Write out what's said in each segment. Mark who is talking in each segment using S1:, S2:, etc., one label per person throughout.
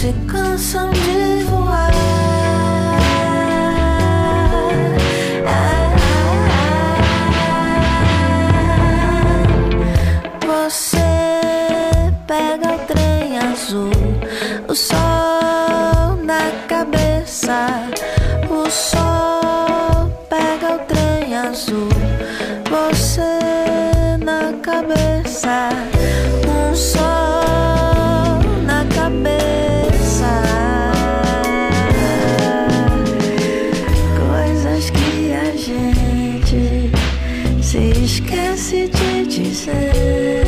S1: se cansam de voar. Você pega o trem azul, o sol na cabeça. O sol pega o trem azul, você na cabeça. Um sol na cabeça. Coisas que a gente se esquece de dizer.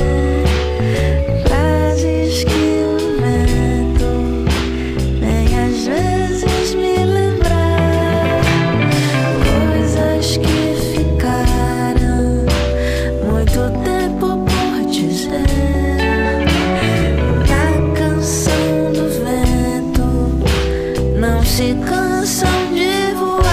S1: Frases que o vento vem às vezes me lembrar. Coisas que ficaram muito tempo por dizer. Na canção do vento não se cansam de voar.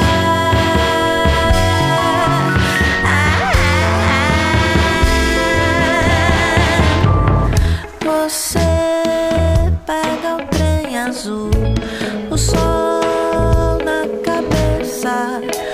S1: Você pega o trem azul, o sol na cabeça.